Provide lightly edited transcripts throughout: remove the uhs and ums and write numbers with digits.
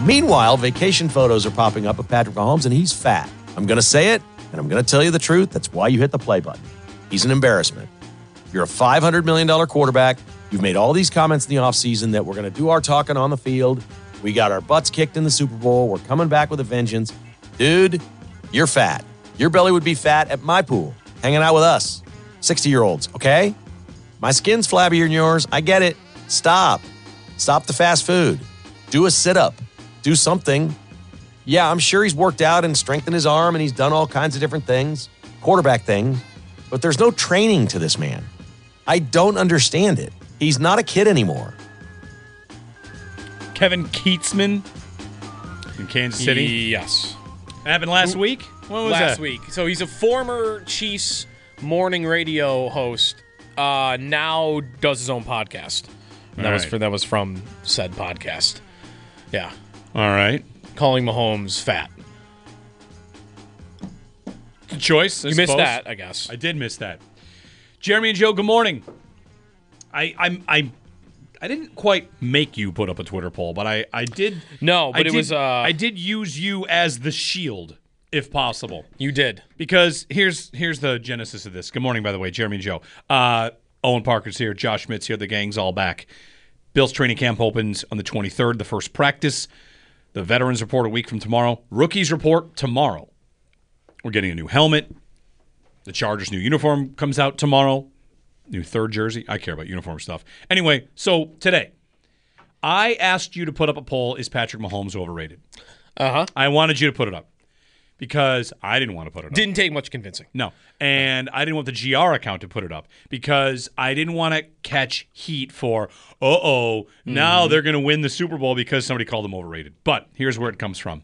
Meanwhile, vacation photos are popping up of Patrick Mahomes, and he's fat. I'm going to say it, and I'm going to tell you the truth. That's why you hit the play button. He's an embarrassment. You're a $500 million quarterback. You've made all these comments in the offseason that we're going to do our talking on the field. We got our butts kicked in the Super Bowl. We're coming back with a vengeance. Dude, you're fat. Your belly would be fat at my pool, hanging out with us, 60-year-olds, okay? My skin's flabbier than yours. I get it. Stop. Stop the fast food. Do a sit-up. Do something. Yeah, I'm sure he's worked out and strengthened his arm, and he's done all kinds of different things, quarterback things, but there's no training to this man. I don't understand it. He's not a kid anymore. Kevin Keatsman in Kansas City. Yes. That happened last week? When was last that? week. So he's a former Chiefs morning radio host. Now does his own podcast. And that was from said podcast. Yeah. All right. Calling Mahomes fat. Good choice. You missed that, I guess. I did miss that. Jeremy and Joe, good morning. I didn't quite make you put up a Twitter poll, but I did. No, but I did use you as the shield, if possible. You did. Because here's the genesis of this. Good morning, by the way, Jeremy and Joe. Owen Parker's here. Josh Schmidt's here. The gang's all back. Bills training camp opens on the 23rd, the first practice. The veterans report a week from tomorrow. Rookies report tomorrow. We're getting a new helmet. The Chargers' new uniform comes out tomorrow. New third jersey. I care about uniform stuff. Anyway, so today, I asked you to put up a poll, is Patrick Mahomes overrated? Uh-huh. I wanted you to put it up because I didn't want to put it up. Didn't take much convincing. No. And I didn't want the GR account to put it up because I didn't want to catch heat for, now they're going to win the Super Bowl because somebody called them overrated. But here's where it comes from.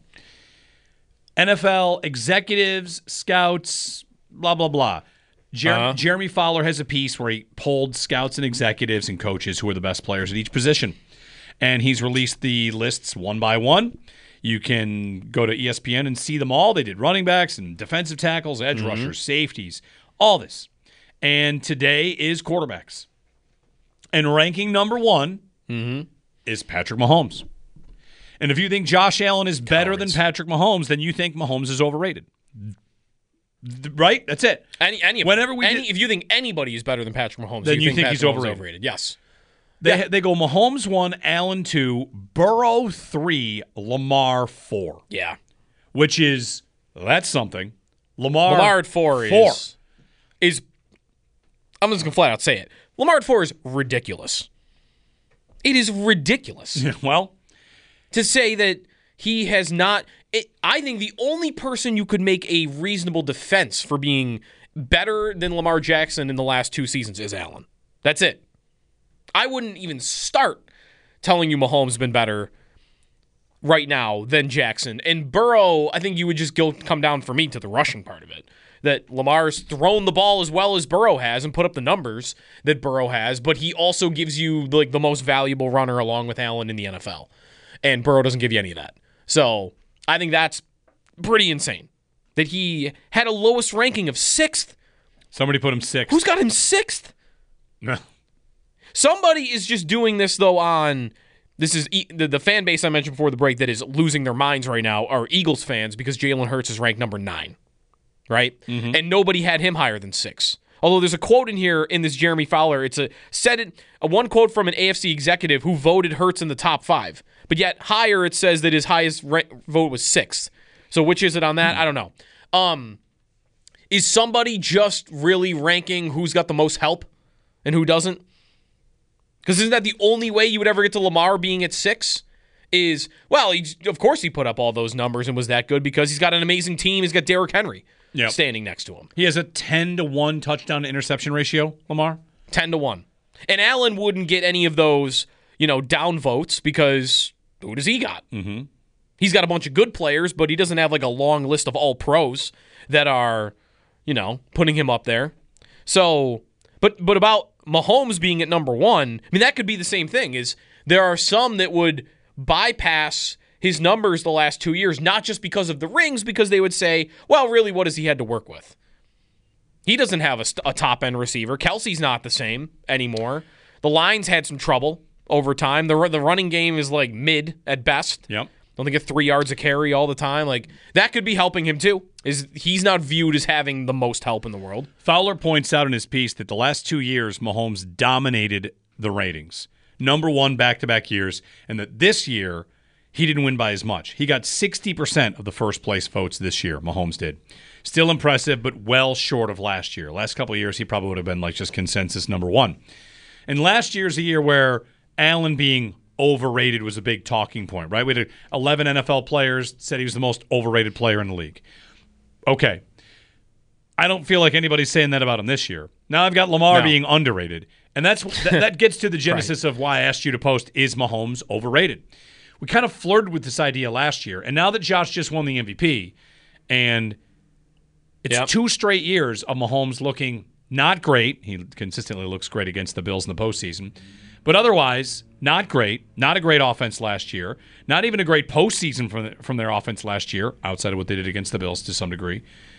NFL executives, scouts, blah, blah, blah. Jeremy Fowler has a piece where he polled scouts and executives and coaches who are the best players at each position. And he's released the lists one by one. You can go to ESPN and see them all. They did running backs and defensive tackles, edge rushers, safeties, all this. And today is quarterbacks. And ranking number one is Patrick Mahomes. And if you think Josh Allen is better than Patrick Mahomes, then you think Mahomes is overrated. Right? That's it. If you think anybody is better than Patrick Mahomes, then you think Patrick he's Mahomes is overrated. Yes. They go Mahomes 1, Allen 2, Burrow 3, Lamar 4. Yeah. Which is, that's something. Lamar at 4 is I'm just going to flat out say it. Lamar at 4 is ridiculous. It is ridiculous. Well, to say that he has not... I think the only person you could make a reasonable defense for being better than Lamar Jackson in the last 2 seasons is Allen. That's it. I wouldn't even start telling you Mahomes has been better right now than Jackson. And Burrow, I think you would just come down for me to the rushing part of it. That Lamar's thrown the ball as well as Burrow has and put up the numbers that Burrow has, but he also gives you like the most valuable runner along with Allen in the NFL. And Burrow doesn't give you any of that. So I think that's pretty insane. That he had a lowest ranking of 6th. Somebody put him 6th. Who's got him 6th? No. Somebody is just doing this, though, on... This is the fan base I mentioned before the break that is losing their minds right now are Eagles fans because Jalen Hurts is ranked number 9, right? Mm-hmm. And nobody had him higher than 6. Although there's a quote in here in this Jeremy Fowler. It's a one quote from an AFC executive who voted Hurts in the top 5. But yet higher it says that his highest vote was 6th. So which is it on that? I don't know. Is somebody just really ranking who's got the most help and who doesn't? Because isn't that the only way you would ever get to Lamar being at 6? Of course he put up all those numbers and was that good because he's got an amazing team. He's got Derrick Henry standing next to him. He has a 10-to-1 touchdown to interception ratio, Lamar. 10-to-1. And Allen wouldn't get any of those, down votes because who does he got? Mm-hmm. He's got a bunch of good players, but he doesn't have like a long list of all pros that are, putting him up there. So, but about Mahomes being at number 1, I mean, that could be the same thing. Is there are some that would bypass his numbers the last 2 years, not just because of the rings, because they would say, well, really, what has he had to work with? He doesn't have a top-end receiver. Kelsey's not the same anymore. The Lions had some trouble over time. The running game is like mid at best. Yep. Don't they get 3 yards a carry all the time? Like, that could be helping him too. He's not viewed as having the most help in the world. Fowler points out in his piece that the last 2 years, Mahomes dominated the ratings. Number one back-to-back years, and that this year, he didn't win by as much. He got 60% of the first-place votes this year, Mahomes did. Still impressive, but well short of last year. Last couple of years, he probably would have been like just consensus number one. And last year's a year where Allen being overrated was a big talking point, right? We had 11 NFL players said he was the most overrated player in the league. Okay. I don't feel like anybody's saying that about him this year. Now I've got Lamar being underrated. And that gets to the genesis of why I asked you to post, is Mahomes overrated? We kind of flirted with this idea last year. And now that Josh just won the MVP, and it's 2 straight years of Mahomes looking not great. He consistently looks great against the Bills in the postseason. But otherwise, not great. Not a great offense last year. Not even a great postseason from their offense last year, outside of what they did against the Bills to some degree.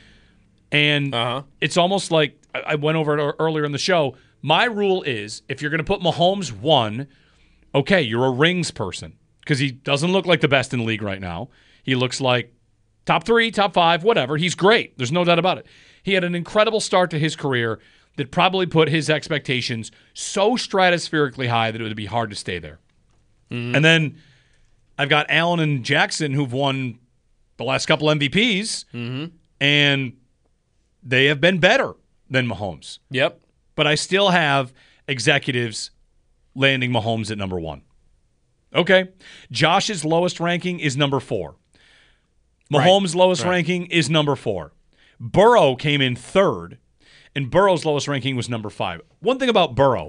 And it's almost like I went over it earlier in the show. My rule is, if you're going to put Mahomes 1, okay, you're a rings person, because he doesn't look like the best in the league right now. He looks like top 3, top 5, whatever. He's great. There's no doubt about it. He had an incredible start to his career that probably put his expectations so stratospherically high that it would be hard to stay there. Mm-hmm. And then I've got Allen and Jackson, who've won the last couple MVPs, and they have been better than Mahomes. Yep. But I still have executives landing Mahomes at number 1. Okay. Josh's lowest ranking is number 4. Mahomes' lowest ranking is number 4. Burrow came in 3rd, and Burrow's lowest ranking was number 5. One thing about Burrow,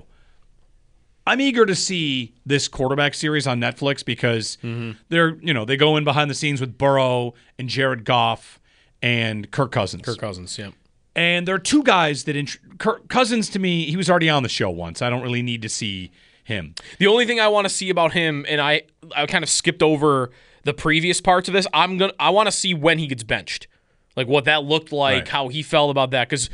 I'm eager to see this quarterback series on Netflix because they go in behind the scenes with Burrow and Jared Goff and Kirk Cousins. Yeah. And there are 2 guys that Kirk Cousins, to me, he was already on the show once. I don't really need to see him. The only thing I want to see about him, and I kind of skipped over the previous parts of this, I want to see when he gets benched. Like what that looked like, how he felt about that. Because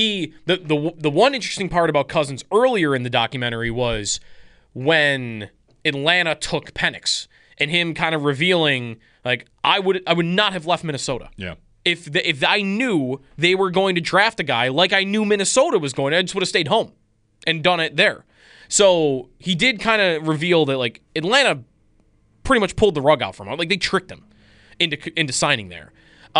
the one interesting part about Cousins earlier in the documentary was when Atlanta took Penix and him kind of revealing, like, I would not have left Minnesota. Yeah. If I knew they were going to draft a guy like I knew Minnesota was going to, I just would have stayed home and done it there. So he did kind of reveal that, like, Atlanta pretty much pulled the rug out from him. Like, they tricked him into signing there.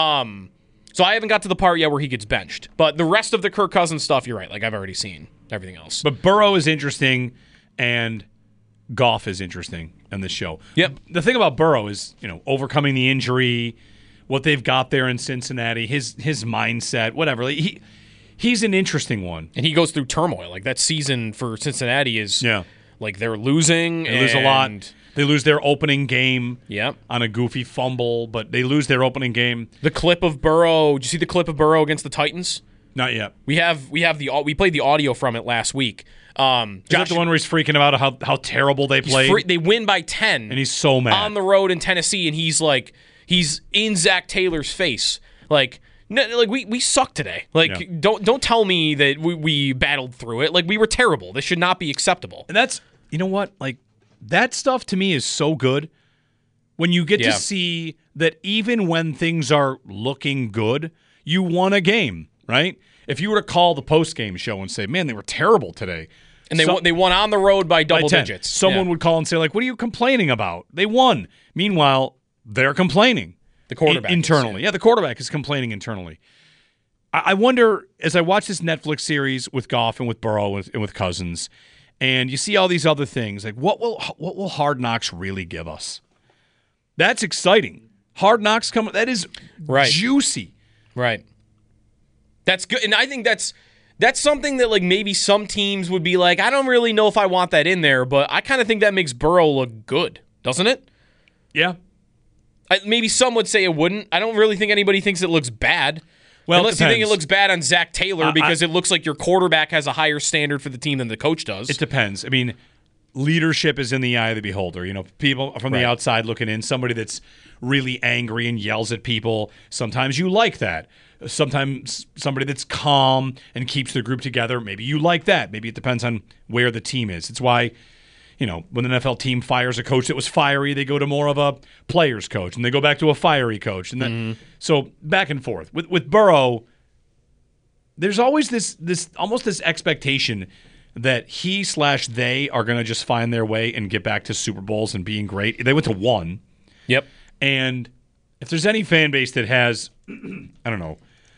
So I haven't got to the part yet where he gets benched. But the rest of the Kirk Cousins stuff, you're right. Like, I've already seen everything else. But Burrow is interesting, and Goff is interesting in this show. Yep. The thing about Burrow is, overcoming the injury, what they've got there in Cincinnati, his mindset, whatever. He's an interesting one. And he goes through turmoil. Like, that season for Cincinnati is, like, they're losing. They lose a lot. They lose their opening game Yep. on a goofy fumble, but they lose their opening game. The clip of Burrow, did you see the clip of Burrow against the Titans? Not yet. We played the audio from it last week. Is that the one where he's freaking about how terrible they played? They win by 10. And he's so mad. On the road in Tennessee, and he's in Zach Taylor's face. Like, we suck today. Like, don't tell me that we battled through it. Like, we were terrible. This should not be acceptable. And that's, you know what? Like, that stuff to me is so good when you get to see that even when things are looking good, you won a game, right? If you were to call the post-game show and say, man, they were terrible today. And they won on the road by double digits. Someone would call and say, like, what are you complaining about? They won. Meanwhile, they're complaining. The quarterback internally. The quarterback is complaining internally. I wonder, as I watch this Netflix series with Goff and with Burrow and with Cousins, and you see all these other things, like what will Hard Knocks really give us? That's exciting. Hard Knocks coming. That is juicy. Right. That's good, and I think that's something that, like, maybe some teams would be like, I don't really know if I want that in there, but I kind of think that makes Burrow look good, doesn't it? Yeah. Maybe some would say it wouldn't. I don't really think anybody thinks it looks bad. Well, unless you think it looks bad on Zach Taylor because it looks like your quarterback has a higher standard for the team than the coach does. It depends. I mean, leadership is in the eye of the beholder. People from the outside looking in, somebody that's really angry and yells at people. Sometimes you like that. Sometimes somebody that's calm and keeps the group together. Maybe you like that. Maybe it depends on where the team is. It's why, when the NFL team fires a coach that was fiery, they go to more of a player's coach, and they go back to a fiery coach, and then so back and forth. With Burrow, there's always this almost this expectation that he/they are going to just find their way and get back to Super Bowls and being great. They went to 1. Yep. And if there's any fan base that has, I don't know,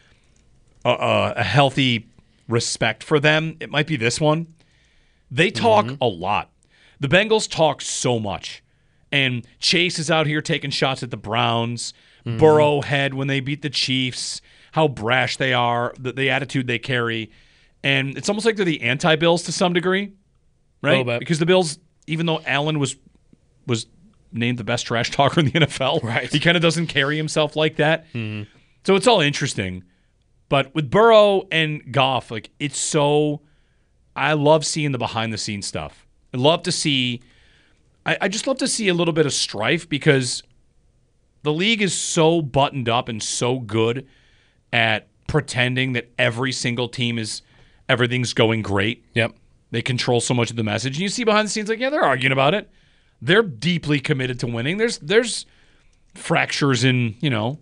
a healthy respect for them, it might be this one. They talk a lot. The Bengals talk so much. And Chase is out here taking shots at the Browns. Burrow had when they beat the Chiefs, how brash they are, the attitude they carry. And it's almost like they're the anti-Bills to some degree, right? Because the Bills, even though Allen was named the best trash talker in the NFL, right, he kind of doesn't carry himself like that. So it's all interesting. But with Burrow and Goff, it's so – I love seeing the behind-the-scenes stuff. I love to see – I just love to see a little bit of strife because the league is so buttoned up and so good at pretending that every single team is – everything's going great. Yep. They control so much of the message. And you see behind the scenes, they're arguing about it. They're deeply committed to winning. There's fractures in,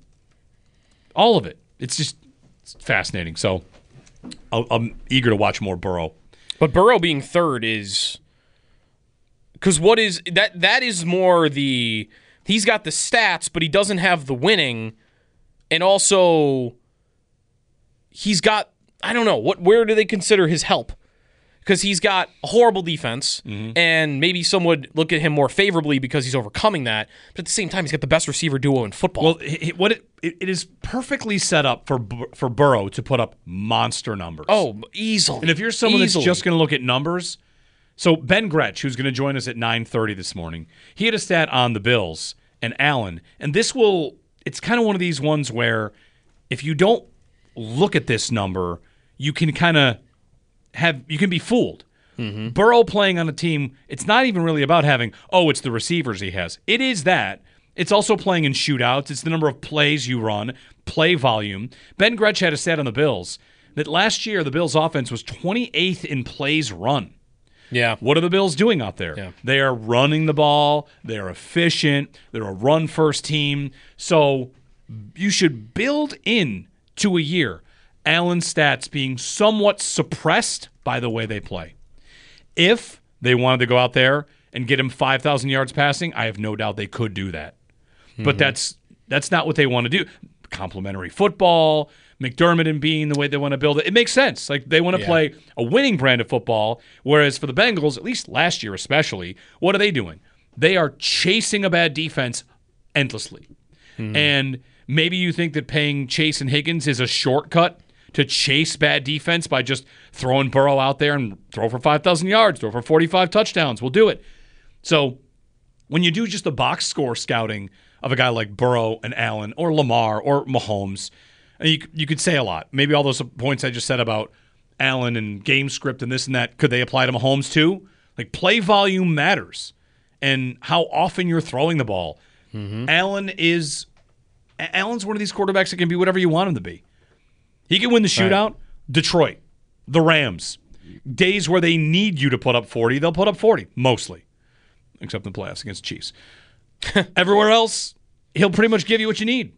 all of it. It's fascinating. So I'm eager to watch more Burrow. But Burrow being third is because what is that is more he's got the stats, but he doesn't have the winning, and also he's got, I don't know, where do they consider his help? Because he's got a horrible defense, and maybe some would look at him more favorably because he's overcoming that. But at the same time, he's got the best receiver duo in football. Well, it is perfectly set up for Burrow to put up monster numbers. Oh, easily. And if you're someone that's just going to look at numbers, so Ben Gretsch, who's going to join us at 9:30 this morning, he had a stat on the Bills and Allen, and it's kind of one of these ones where if you don't look at this number, you can kind of you can be fooled. Burrow playing on a team, it's not even really about having, it's the receivers he has. It is that. It's also playing in shootouts. It's the number of plays you run, play volume. Ben Gretsch had a stat on the Bills that last year the Bills' offense was 28th in plays run. Yeah. What are the Bills doing out there? Yeah. They are running the ball. They are efficient. They're a run-first team. So you should build in to a year Allen's stats being somewhat suppressed by the way they play. If they wanted to go out there and get him 5,000 yards passing, I have no doubt they could do that. But that's not what they want to do. Complementary football, McDermott and Bean, the way they want to build it, it makes sense. They want to play a winning brand of football, whereas for the Bengals, at least last year especially, what are they doing? They are chasing a bad defense endlessly. And maybe you think that paying Chase and Higgins is a shortcut to chase bad defense by just throwing Burrow out there and throw for 5,000 yards, throw for 45 touchdowns. We'll do it. So when you do just the box score scouting of a guy like Burrow and Allen or Lamar or Mahomes, you could say a lot. Maybe all those points I just said about Allen and game script and this and that, could they apply to Mahomes too? Play volume matters and how often you're throwing the ball. Allen's one of these quarterbacks that can be whatever you want him to be. He can win the shootout. Right. Detroit, the Rams, days where they need you to put up 40, they'll put up 40, mostly, except in the playoffs against the Chiefs. Everywhere else, he'll pretty much give you what you need.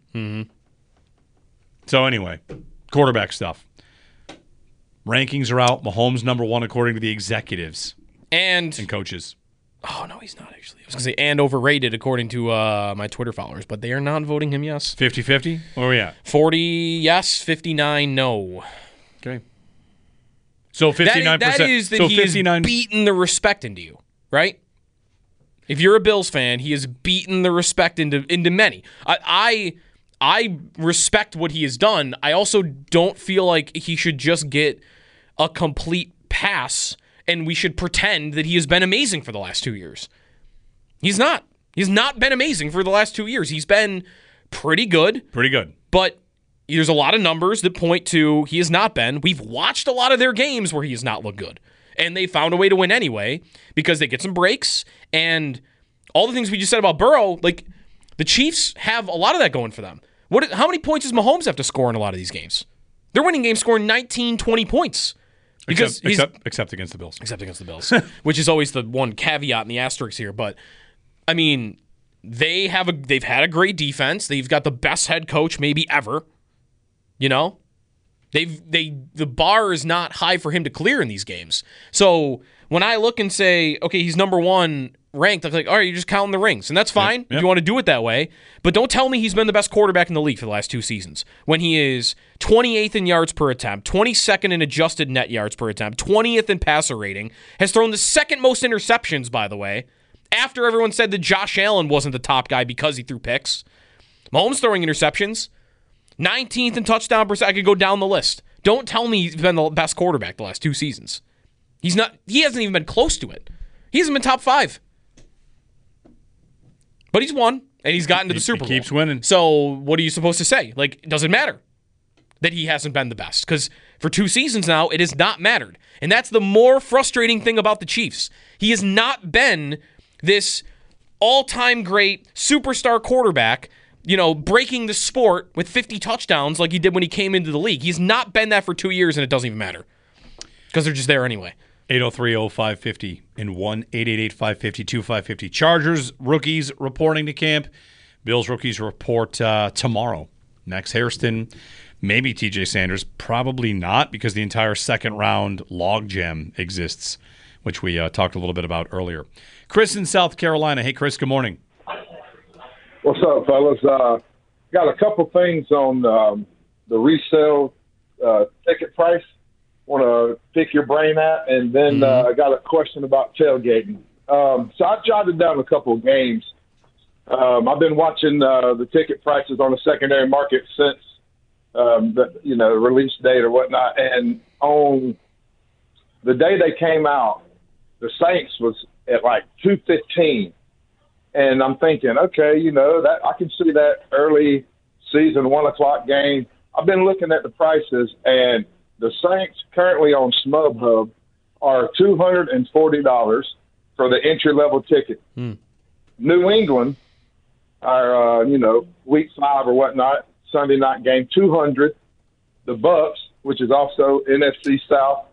So anyway, quarterback stuff. Rankings are out. Mahomes number 1 according to the executives and coaches. Oh, no, he's not actually. I was going to say and overrated according to my Twitter followers, but they are not voting him yes. 50-50? Where are we at? 40 yes, 59 no. Okay. So 59%. That is that so he 59 has beaten the respect into you, right? If you're a Bills fan, he has beaten the respect into many. I respect what he has done. I also don't feel like he should just get a complete pass and we should pretend that he has been amazing for the last 2 years. He's not. He's not been amazing for the last 2 years. He's been pretty good. Pretty good. But there's a lot of numbers that point to he has not been. We've watched a lot of their games where he has not looked good. And they found a way to win anyway because they get some breaks. And all the things we just said about Burrow, the Chiefs have a lot of that going for them. How many points does Mahomes have to score in a lot of these games? They're winning games scoring 19, 20 points. Because except against the Bills. Except against the Bills, which is always the one caveat in the asterisk here. But, I mean, they've had a great defense. They've got the best head coach maybe ever. You know? The bar is not high for him to clear in these games. So when I look and say, okay, he's number one ranked, I'm like, all right, you're just counting the rings. And that's fine if you want to do it that way. But don't tell me he's been the best quarterback in the league for the last 2 seasons when he is 28th in yards per attempt, 22nd in adjusted net yards per attempt, 20th in passer rating, has thrown the second most interceptions, by the way, after everyone said that Josh Allen wasn't the top guy because he threw picks. Mahomes throwing interceptions. 19th in touchdown percent. I could go down the list. Don't tell me he's been the best quarterback the last 2 seasons. He's not. He hasn't even been close to it. He hasn't been top 5. But he's won, and he's gotten to the Super Bowl. He keeps winning. So what are you supposed to say? Like, it doesn't matter that he hasn't been the best. Because for 2 seasons now, it has not mattered. And that's the more frustrating thing about the Chiefs. He has not been this all-time great superstar quarterback, breaking the sport with 50 touchdowns like he did when he came into the league. He's not been that for 2 years, and it doesn't even matter because they're just there anyway. 803-0550 and 1-888-550-2550. Chargers rookies reporting to camp. Bills rookies report tomorrow. Max Hairston, maybe TJ Sanders, probably not because the entire second-round logjam exists, which we talked a little bit about earlier. Chris in South Carolina. Hey, Chris, good morning. What's up, fellas? Got a couple things on the resale ticket price. Want to pick your brain at, and then I got a question about tailgating. So I jotted down a couple of games. I've been watching the ticket prices on the secondary market since the release date or whatnot. And on the day they came out, the Saints was at like $215. And I'm thinking, okay, that I can see that early season 1:00 game. I've been looking at the prices, and the Saints currently on SmubHub are $240 for the entry-level ticket. New England, our week 5 or whatnot, Sunday night game, $200. The Bucks, which is also NFC South,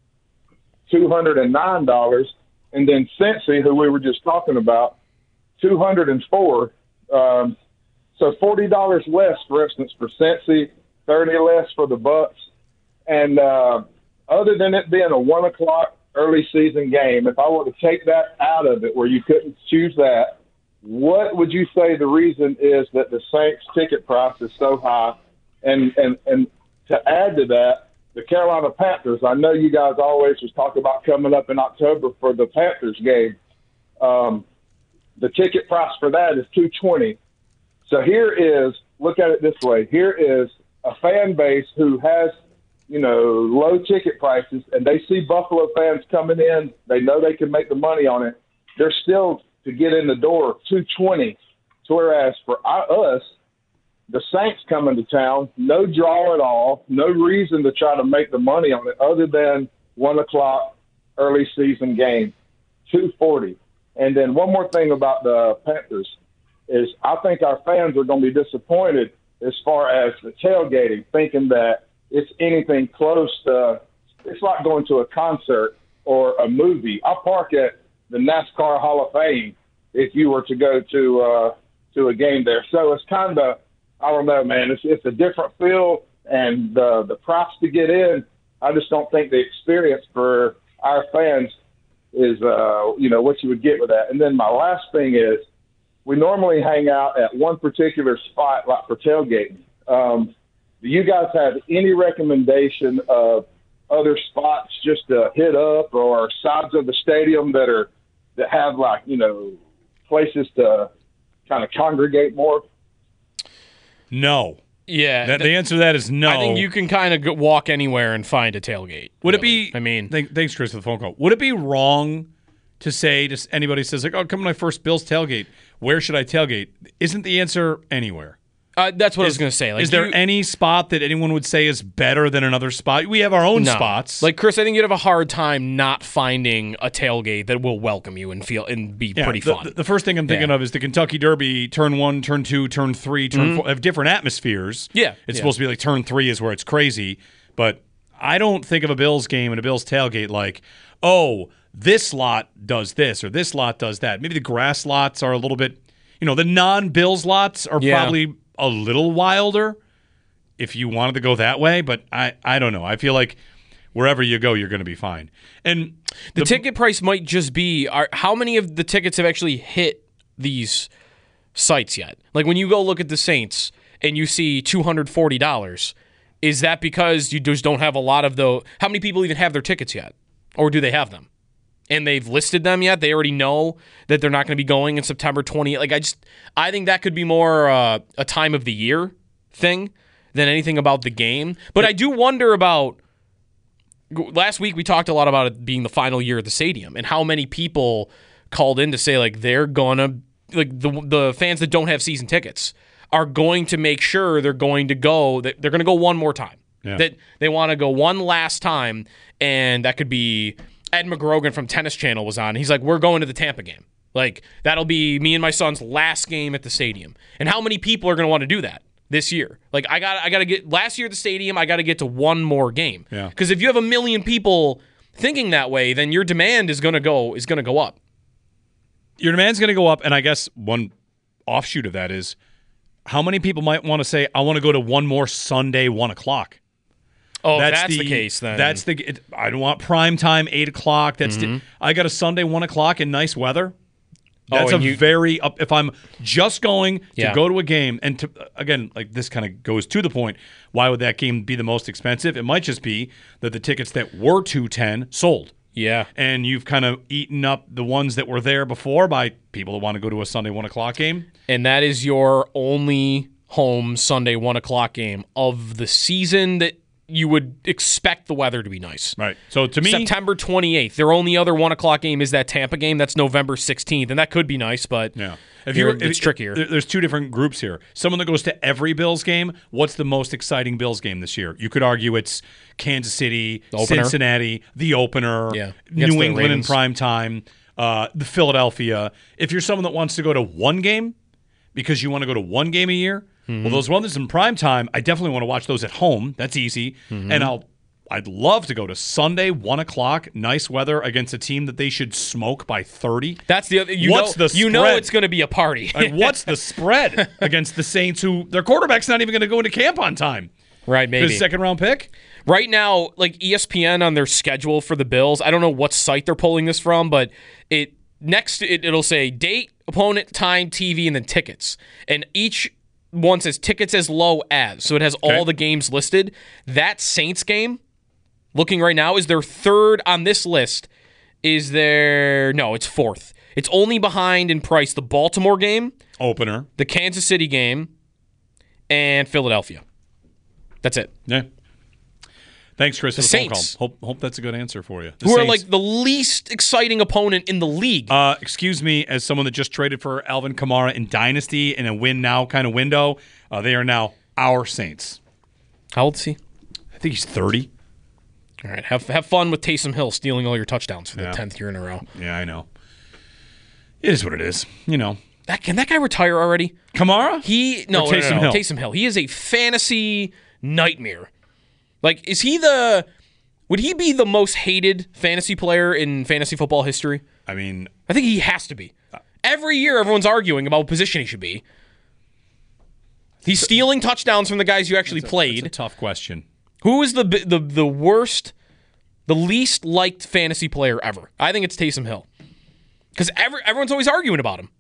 $209, and then Cincy, who we were just talking about, $204. So $40 less, for instance, for Cincy, $30 less for the Bucks. And other than it being a 1:00 early season game, if I were to take that out of it, where you couldn't choose that, what would you say the reason is that the Saints ticket price is so high? And to add to that, the Carolina Panthers. I know you guys always was talking about coming up in October for the Panthers game. The ticket price for that is $220. So here is, look at it this way. Here is a fan base who has, low ticket prices, and they see Buffalo fans coming in. They know they can make the money on it. They're still, to get in the door, $220. Whereas for us, the Saints coming to town, no draw at all, no reason to try to make the money on it other than 1:00 early season game, $240. And then one more thing about the Panthers is I think our fans are going to be disappointed as far as the tailgating, thinking that it's anything close to – it's like going to a concert or a movie. I park at the NASCAR Hall of Fame if you were to go to a game there. So it's kind of – I don't know, man. It's a different feel, and the price to get in, I just don't think the experience for our fans is, what you would get with that. And then my last thing is we normally hang out at one particular spot, like for tailgating. Do you guys have any recommendation of other spots just to hit up or sides of the stadium that have places to kind of congregate more? No. Yeah. The answer to that is no. I think you can kind of walk anywhere and find a tailgate. Would it be? I mean, thanks, Chris, for the phone call. Would it be wrong to say to anybody who says like, "Oh, come to my first Bills tailgate. Where should I tailgate?" Isn't the answer anywhere? That's what I was going to say. Like, is there any spot that anyone would say is better than another spot? We have our own spots. Like, Chris, I think you'd have a hard time not finding a tailgate that will welcome you and be pretty fun. The first thing I'm thinking of is the Kentucky Derby, turn 1, turn 2, turn 3, turn 4, have different atmospheres. Yeah. It's supposed to be like turn 3 is where it's crazy, but I don't think of a Bills game and a Bills tailgate like, oh, this lot does this or this lot does that. Maybe the grass lots are a little bit, the non-Bills lots are probably a little wilder if you wanted to go that way. But I don't know. I feel like wherever you go, you're going to be fine. And the ticket price might just be how many of the tickets have actually hit these sites yet? Like when you go look at the Saints and you see $240, is that because you just don't have a lot of how many people even have their tickets yet? Or do they have them? And they've listed them yet? They already know that they're not going to be going in September 20th. Like I think that could be more a time of the year thing than anything about the game. But I do wonder about, last week we talked a lot about it being the final year at the stadium and how many people called in to say like they're going to, like the fans that don't have season tickets are going to make sure they're going to go one more time. Yeah. That they want to go one last time, and that could be Ed McGrogan from Tennis Channel was on. He's like, we're going to the Tampa game. Like, that'll be me and my son's last game at the stadium. And how many people are going to want to do that this year? Like, I got to get last year at the stadium, I got to get to one more game. Yeah. Because if you have 1 million people thinking that way, then your demand is going to go up. Your demand's going to go up, and I guess one offshoot of that is how many people might want to say, I want to go to one more Sunday, 1 o'clock. Oh, that's the case then. I don't want prime time, 8 o'clock. I got a Sunday, 1 o'clock in nice weather. That's if I'm just going to go to a game, and again, like this kind of goes to the point, why would that game be the most expensive? It might just be that the tickets that were $210 sold. Yeah. And you've kind of eaten up the ones that were there before by people that want to go to a Sunday 1 o'clock game. And that is your only home Sunday 1 o'clock game of the season that you would expect the weather to be nice. Right. So to me, September 28th. Their only other 1 o'clock game is that Tampa game. That's November 16th. And that could be nice, but it's trickier. There's two different groups here. Someone that goes to every Bills game, what's the most exciting Bills game this year? You could argue it's Kansas City, Cincinnati, the opener, New England in prime time, the Philadelphia. If you're someone that wants to go to one game because you want to go to one game a year, well, those ones in prime time, I definitely want to watch those at home. That's easy. And I'd love to go to Sunday, 1 o'clock, nice weather against a team that they should smoke by 30. That's the other. You know it's going to be a party. Like, what's the spread against the Saints, who their quarterback's not even going to go into camp on time? Right, maybe. His second round pick? Right now, like ESPN on their schedule for the Bills, I don't know what site they're pulling this from, but it'll say date, opponent, time, TV, and then tickets. And each one says tickets as low as. So it has all the games listed. That Saints game, looking right now, is their third on this list. It's fourth. It's only behind in price the Baltimore game, opener, the Kansas City game, and Philadelphia. That's it. Yeah. Thanks, Chris, for the phone Saints. call. Hope that's a good answer for you. Who are like the least exciting opponent in the league. Excuse me, as someone that just traded for Alvin Kamara in Dynasty in a win now kind of window, they are now our Saints. How old is he? I think he's 30. All right, have fun with Taysom Hill stealing all your touchdowns for the 10th year in a row. Yeah, I know. It is what it is. Can that guy retire already? Kamara? No, Taysom Hill? Taysom Hill. He is a fantasy nightmare. Like, would he be the most hated fantasy player in fantasy football history? I mean, I think he has to be. Every year, everyone's arguing about what position he should be. He's stealing touchdowns from the guys you actually played. That's a tough question. Who is the worst, the least liked fantasy player ever? I think it's Taysom Hill. Because everyone's always arguing about him.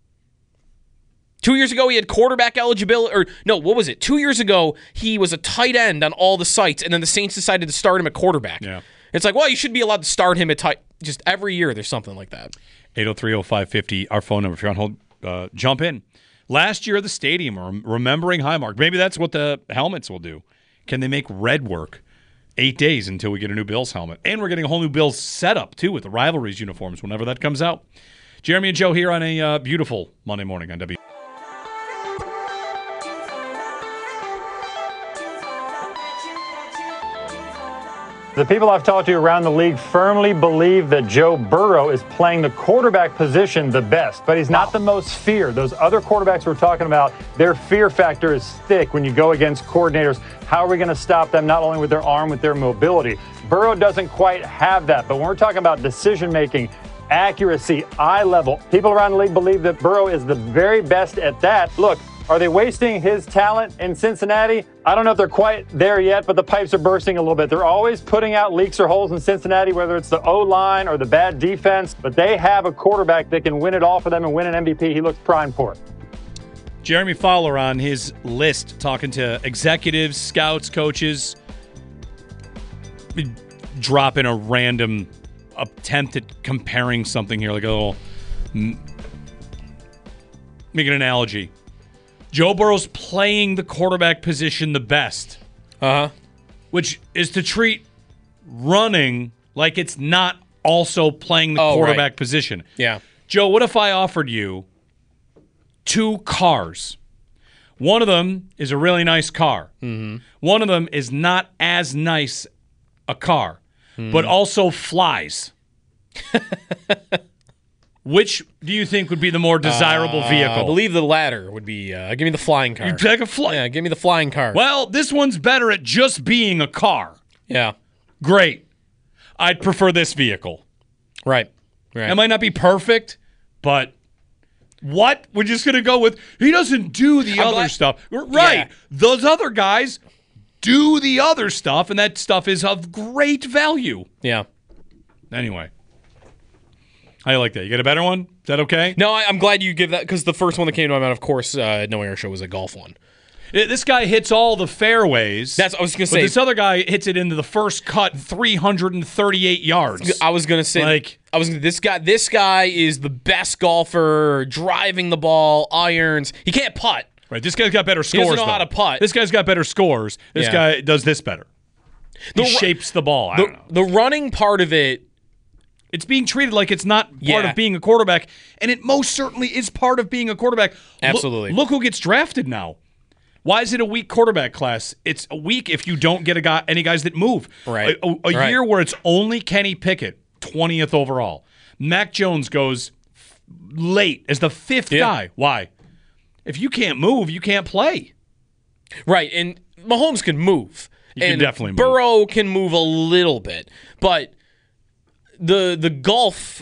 2 years ago, he had quarterback eligibility. Or, no, what was it? 2 years ago, he was a tight end on all the sites, and then the Saints decided to start him at quarterback. Yeah. It's like, well, you should be allowed to start him at tight. Just every year, there's something like that. 803-0550, our phone number. If you're on hold, jump in. Last year at the stadium, remembering Highmark. Maybe that's what the helmets will do. Can they make red work 8 days until we get a new Bills helmet? And we're getting a whole new Bills setup, too, with the rivalries uniforms whenever that comes out. Jeremy and Joe here on a beautiful Monday morning on W. The people I've talked to around the league firmly believe that Joe Burrow is playing the quarterback position the best, but he's not the most feared. Those other quarterbacks we're talking about, their fear factor is thick when you go against coordinators. How are we going to stop them, not only with their arm, with their mobility? Burrow doesn't quite have that, but when we're talking about decision-making, accuracy, eye level, people around the league believe that Burrow is the very best at that. Look, are they wasting his talent in Cincinnati? I don't know if they're quite there yet, but the pipes are bursting a little bit. They're always putting out leaks or holes in Cincinnati, whether it's the O-line or the bad defense, but they have a quarterback that can win it all for them and win an MVP. He looks primed for it. Jeremy Fowler on his list, talking to executives, scouts, coaches, dropping a random attempt at comparing something here, like a little, make an analogy. Joe Burrow's playing the quarterback position the best, which is to treat running like it's not also playing the quarterback position. Yeah. Joe, what if I offered you 2 cars? One of them is a really nice car. Mm-hmm. One of them is not as nice a car, but also flies. Which do you think would be the more desirable vehicle? I believe the latter would be, give me the flying car. You take a Yeah, give me the flying car. Well, this one's better at just being a car. Yeah. Great. I'd prefer this vehicle. Right. It might not be perfect, but what? We're just going to go with, he doesn't do the other stuff. Right. Yeah. Those other guys do the other stuff, and that stuff is of great value. Yeah. Anyway. How do you like that? You got a better one? Is that okay? No, I'm glad you give that, because the first one that came to my mind, of course, No Air Show, was a golf one. This guy hits all the fairways. I was going to say. But this other guy hits it into the first cut 338 yards. I was going to say, this guy is the best golfer, driving the ball, irons. He can't putt. Right, this guy's got better scores. He doesn't know how to putt. This guy's got better scores. This guy does this better. He shapes the ball. I don't know. The running part of it, it's being treated like it's not part of being a quarterback, and it most certainly is part of being a quarterback. Absolutely. Look who gets drafted now. Why is it a weak quarterback class? It's a weak if you don't get any guys that move. Right. A year where it's only Kenny Pickett, 20th overall. Mac Jones goes late as the 5th guy. Why? If you can't move, you can't play. Right, and Mahomes can move. You can definitely move. Burrow can move a little bit, but the gulf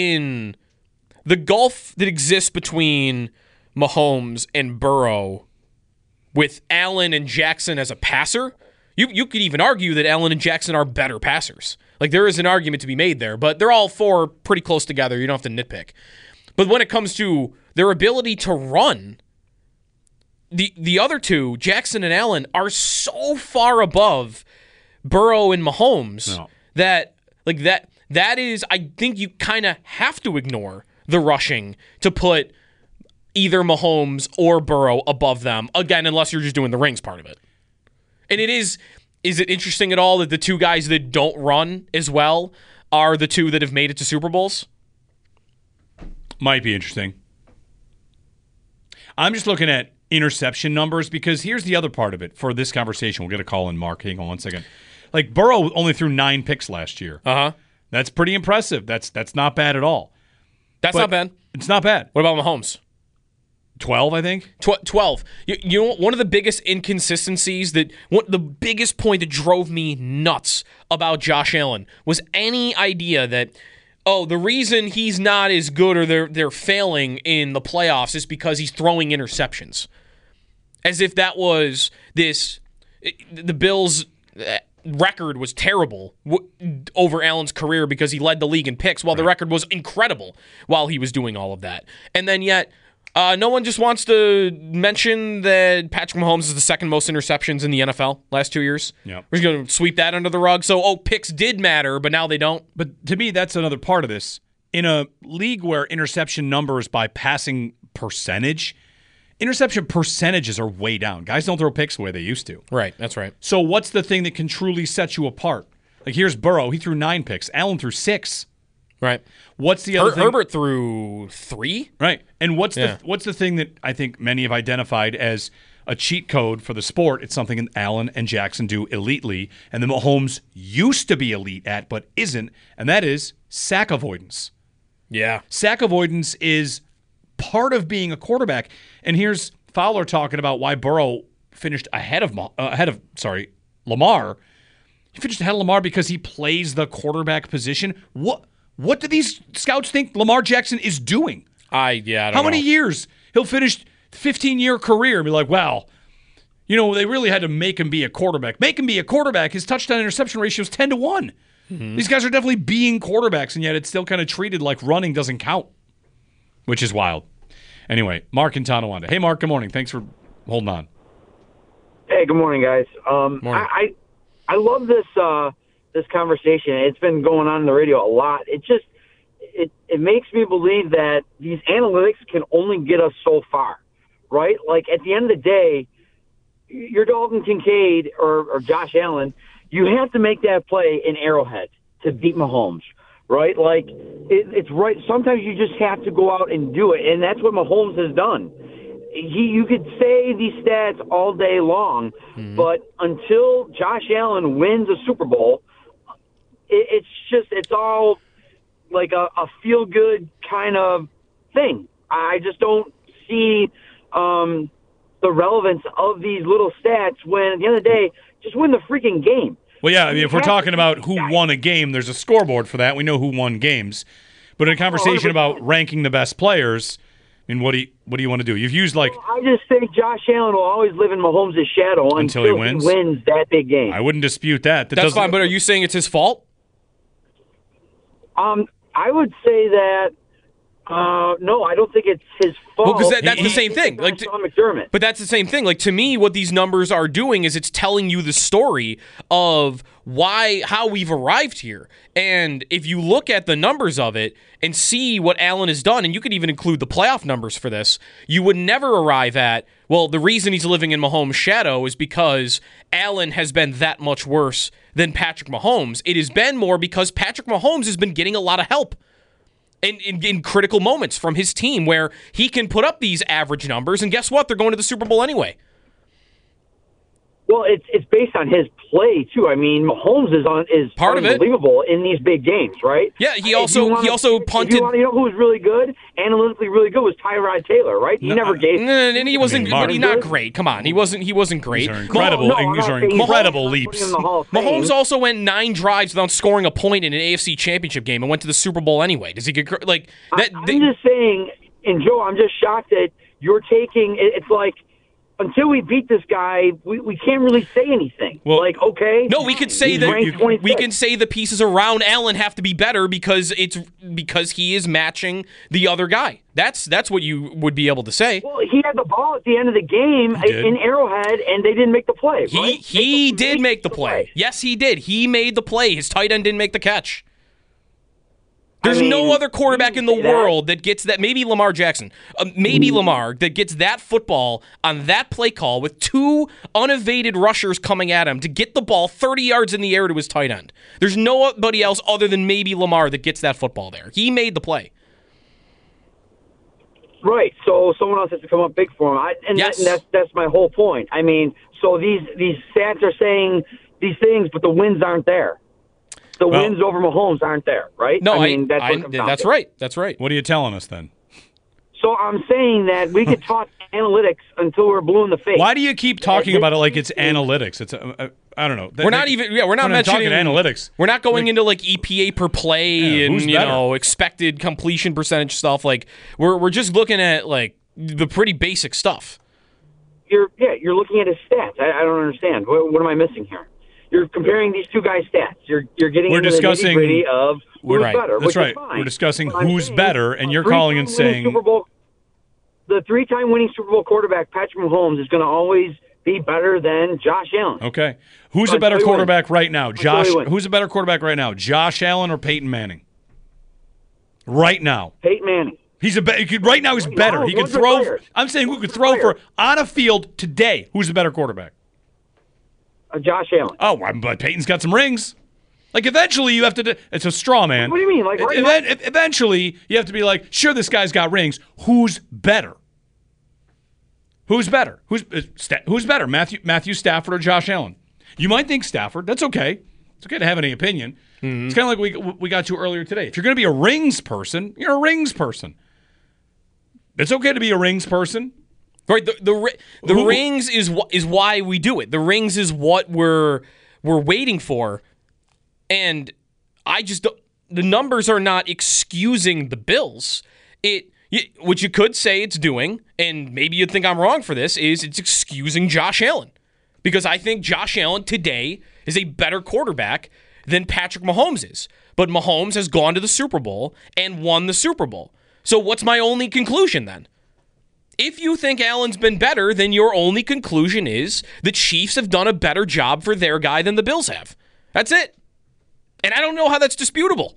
that exists between Mahomes and Burrow, with Allen and Jackson as a passer, you could even argue that Allen and Jackson are better passers. Like, there is an argument to be made there, but they're all 4 pretty close together. You don't have to nitpick. But when it comes to their ability to run, the other two, Jackson and Allen, are so far above Burrow and Mahomes that is, I think you kind of have to ignore the rushing to put either Mahomes or Burrow above them, again, unless you're just doing the rings part of it. And is it interesting at all that the 2 guys that don't run as well are the 2 that have made it to Super Bowls? Might be interesting. I'm just looking at interception numbers, because here's the other part of it for this conversation. We'll get a call in, Mark. Hang on 1 second. Like, Burrow only threw 9 picks last year. That's pretty impressive. That's not bad at all. That's not bad. It's not bad. What about Mahomes? 12, I think. 12. You know, one of the biggest inconsistencies the biggest point that drove me nuts about Josh Allen was any idea that, the reason he's not as good or they're failing in the playoffs is because he's throwing interceptions. As if that was the Bills' record was terrible over Allen's career because he led the league in picks, while the record was incredible while he was doing all of that. And then yet, no one just wants to mention that Patrick Mahomes is the 2nd most interceptions in the NFL last 2 years. Yeah. We're just going to sweep that under the rug. So, picks did matter, but now they don't. But to me, that's another part of this. In a league where interception numbers by passing percentage, interception percentages are way down. Guys don't throw picks the way they used to. Right, that's right. So what's the thing that can truly set you apart? Like, here's Burrow. He threw 9 picks. Allen threw 6. Right. What's the other thing? Herbert threw 3. Right. And what's the thing that I think many have identified as, a cheat code for the sport. It's something Allen and Jackson do elitely, and the Mahomes used to be elite at, but isn't, and that is sack avoidance. Yeah. Sack avoidance is part of being a quarterback. And here's Fowler talking about why Burrow finished ahead of Lamar. He finished ahead of Lamar because he plays the quarterback position. What do these scouts think Lamar Jackson is doing? I don't How know. many years? He'll finish 15-year career and be like, well, they really had to make him be a quarterback. Make him be a quarterback. His touchdown interception ratio is 10-1. Mm-hmm. These guys are definitely being quarterbacks, and yet it's still kind of treated like running doesn't count, which is wild. Anyway, Mark in Tonawanda. Hey, Mark, good morning. Thanks for holding on. Hey, good morning, guys. Morning. I love this conversation. It's been going on the radio a lot. It makes me believe that these analytics can only get us so far, right? Like, at the end of the day, you're Dalton Kincaid or Josh Allen. You have to make that play in Arrowhead to beat Mahomes, right? Like, it's right. Sometimes you just have to go out and do it, and that's what Mahomes has done. You could say these stats all day long, but until Josh Allen wins a Super Bowl, it's all like a feel-good kind of thing. I just don't see the relevance of these little stats when, at the end of the day, just win the freaking game. Well, yeah, if we're talking about who won a game, there's a scoreboard for that. We know who won games. But in a conversation about ranking the best players, what do you want to do? You've used I just think Josh Allen will always live in Mahomes' shadow until he wins that big game. I wouldn't dispute that. That's fine, but are you saying it's his fault? I would say that no, I don't think it's his fault. Well, because that's the same thing. Like Sean McDermott. But that's the same thing. Like, to me, what these numbers are doing is it's telling you the story of how we've arrived here. And if you look at the numbers of it and see what Allen has done, and you could even include the playoff numbers for this, you would never arrive at, well, the reason he's living in Mahomes' shadow is because Allen has been that much worse than Patrick Mahomes. It has been more because Patrick Mahomes has been getting a lot of help in critical moments from his team where he can put up these average numbers, and guess what? They're going to the Super Bowl anyway. Well, it's based on his play too. I mean, Mahomes is part of it. Unbelievable in these big games, right? Yeah, he also punted. You know who was really good, analytically really good, was Tyrod Taylor, right? He never gave. And he wasn't. But he's not great. Come on, he wasn't great. These are incredible. These are incredible leaps. Mahomes also went 9 drives without scoring a point in an AFC Championship game and went to the Super Bowl anyway. Does he get like that? I'm just saying, and Joe, I'm just shocked that you're taking. It's like, until we beat this guy, we can't really say anything. Well, okay. No, we could say that we can say the pieces around Allen have to be better because he is matching the other guy. That's what you would be able to say. Well, he had the ball at the end of the game in Arrowhead, and they didn't make the play. He did make the play. Yes, he did. He made the play. His tight end didn't make the catch. There's no other quarterback in the world that gets that. Maybe Lamar Jackson. Maybe Lamar that gets that football on that play call with 2 unevaded rushers coming at him to get the ball 30 yards in the air to his tight end. There's nobody else other than maybe Lamar that gets that football there. He made the play. Right. So someone else has to come up big for him. That's my whole point. I mean, so these stats are saying these things, but the wins aren't there. The wins over Mahomes aren't there, right? No, that's right. That's right. What are you telling us then? So I'm saying that we could talk analytics until we're blue in the face. Why do you keep talking about it like it's analytics? It's I don't know. We're not mentioning analytics. We're not going into like EPA per play and expected completion percentage stuff. Like we're just looking at like the pretty basic stuff. You're looking at his stats. I don't understand. What am I missing here? You're comparing these two guys' stats. You're getting into the nitty-gritty of who's better. That's right. We're discussing who's better, and you're calling and saying the 3-time winning Super Bowl quarterback, Patrick Mahomes, is going to always be better than Josh Allen. Okay. Who's a better quarterback right now? Who's a better quarterback right now? Josh Allen or Peyton Manning? Right now. Peyton Manning. Right now he's better. He could throw. I'm saying who could throw for on a field today. Who's the better quarterback? Josh Allen. Oh, but Peyton's got some rings. Like, eventually you have to it's a straw man. What do you mean? Like, eventually you have to be like, sure, this guy's got rings. Who's better? Who's better? Who's better, Matthew Stafford or Josh Allen? You might think Stafford. That's okay. It's okay to have any opinion. Mm-hmm. It's kind of like we got to earlier today. If you're going to be a rings person, you're a rings person. It's okay to be a rings person. Right, the rings is why we do it. The rings is what we're waiting for, and the numbers are not excusing the Bills. What you could say it's doing, and maybe you'd think I'm wrong for this, is it's excusing Josh Allen, because I think Josh Allen today is a better quarterback than Patrick Mahomes is. But Mahomes has gone to the Super Bowl and won the Super Bowl. So what's my only conclusion then? If you think Allen's been better, then your only conclusion is the Chiefs have done a better job for their guy than the Bills have. That's it. And I don't know how that's disputable.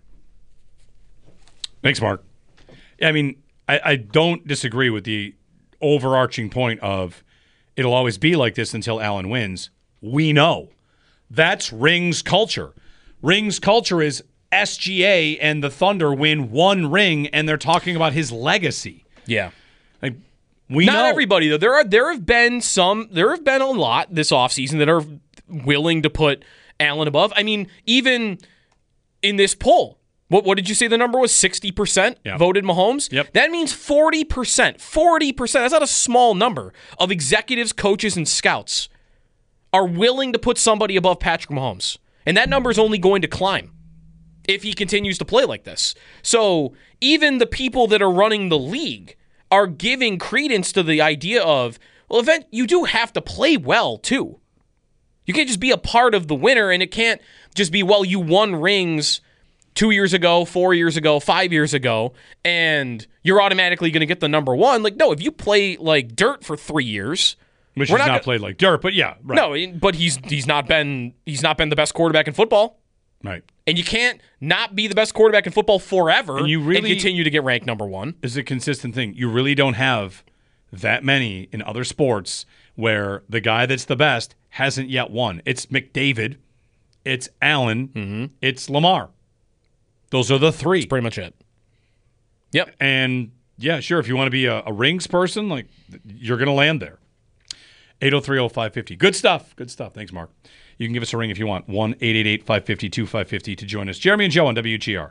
Thanks, Mark. I mean, I don't disagree with the overarching point of it'll always be like this until Allen wins. We know. That's Rings culture. Rings culture is SGA and the Thunder win one ring, and they're talking about his legacy. Yeah. Like, Not everybody, though. There have been a lot this offseason that are willing to put Allen above. I mean, even in this poll, what did you say the number was? 60% voted Mahomes? Yep. That means 40%. 40%. That's not a small number of executives, coaches, and scouts are willing to put somebody above Patrick Mahomes. And that number is only going to climb if he continues to play like this. So even the people that are running the league are giving credence to the idea of, well, you do have to play well, too. You can't just be a part of the winner, and it can't just be, well, you won rings 2 years ago, 4 years ago, 5 years ago, and you're automatically going to get the number one. Like, no, if you play like dirt for 3 years... Which he's not played like dirt, but yeah. Right. No, but he's not been the best quarterback in football. Right. And you can't not be the best quarterback in football forever and continue to get ranked number one. It's a consistent thing. You really don't have that many in other sports where the guy that's the best hasn't yet won. It's McDavid, it's Allen, it's Lamar. Those are the three. That's pretty much it. Yep. And yeah, sure, if you want to be a rings person, like you're going to land there. 803-0550. Good stuff. Good stuff. Thanks, Mark. You can give us a ring if you want. 1-888-550-2550 to join us. Jeremy and Joe on WGR.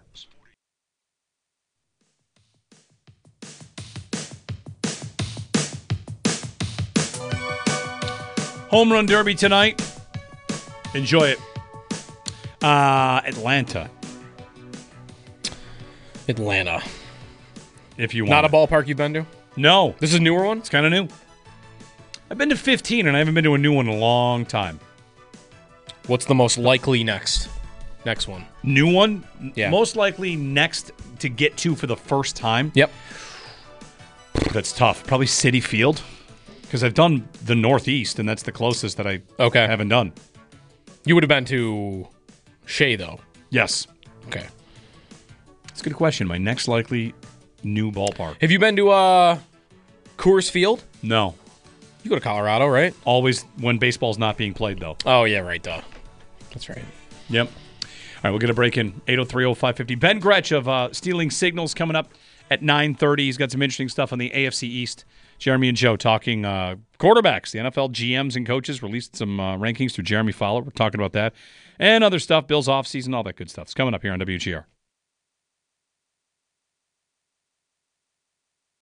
Home Run Derby tonight. Enjoy it. Atlanta. If you want. Not a ballpark you've been to? No. This is a newer one? It's kind of new. I've been to 15, and I haven't been to a new one in a long time. What's the most likely next one? New one? Yeah. Most likely next to get to for the first time? Yep. That's tough. Probably Citi Field, because I've done the Northeast, and that's the closest that I haven't done. You would have been to Shea, though? Yes. Okay. That's a good question. My next likely new ballpark. Have you been to Coors Field? No. You go to Colorado, right? Always when baseball's not being played, though. Oh, yeah, right, duh. That's right. Yep. All right, we'll get a break in 803-0550. Ben Gretsch of Stealing Signals coming up at 9:30. He's got some interesting stuff on the AFC East. Jeremy and Joe talking quarterbacks. The NFL GMs and coaches released some rankings through Jeremy Fowler. We're talking about that. And other stuff, Bills offseason, all that good stuff. It's coming up here on WGR.